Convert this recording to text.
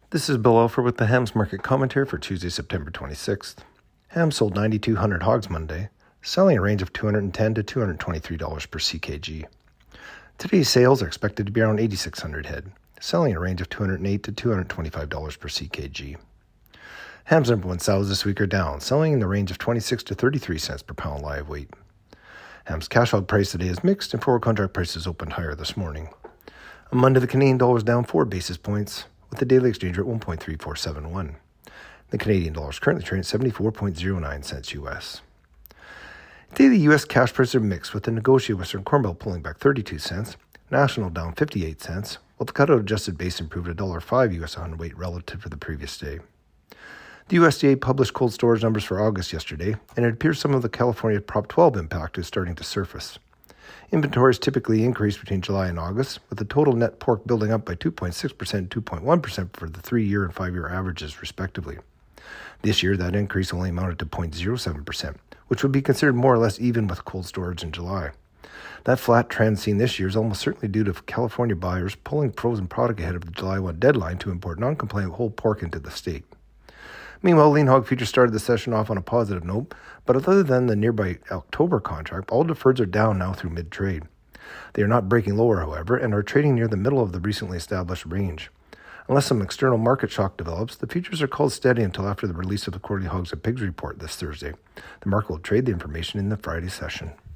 This is Bill Alford with the Hams Market Commentary for Tuesday, September 26th. Hams sold 9,200 hogs Monday, selling a range of $210 to $223 per CKG. Today's sales are expected to be around 8,600 head, selling a range of $208 to $225 per CKG. Hams number one sows this week are down, selling in the range of 26 to 33 cents per pound live weight. Hams cash hog price today is mixed, and forward contract prices opened higher this morning. On Monday, the Canadian dollar is down 4 basis points, with the daily exchange rate 1.3471. The Canadian dollar is currently trading at 74.09 cents U.S. Daily U.S. cash prices are mixed, with the negotiated Western Corn Belt pulling back 32 cents, National down 58 cents, while the cutout adjusted base improved $1.05 U.S. on weight relative to the previous day. The USDA published cold storage numbers for August yesterday, and it appears some of the California Prop 12 impact is starting to surface. Inventories typically increase between July and August, with the total net pork building up by 2.6% and 2.1% for the 3-year and 5-year averages, respectively. This year, that increase only amounted to 0.07%, which would be considered more or less even with cold storage in July. That flat trend seen this year is almost certainly due to California buyers pulling frozen product ahead of the July 1 deadline to import non-compliant whole pork into the state. Meanwhile, lean hog futures started the session off on a positive note, but other than the nearby October contract, all deferreds are down now through mid-trade. They are not breaking lower, however, and are trading near the middle of the recently established range. Unless some external market shock develops, the futures are called steady until after the release of the quarterly hogs and pigs report this Thursday. The market will trade the information in the Friday session.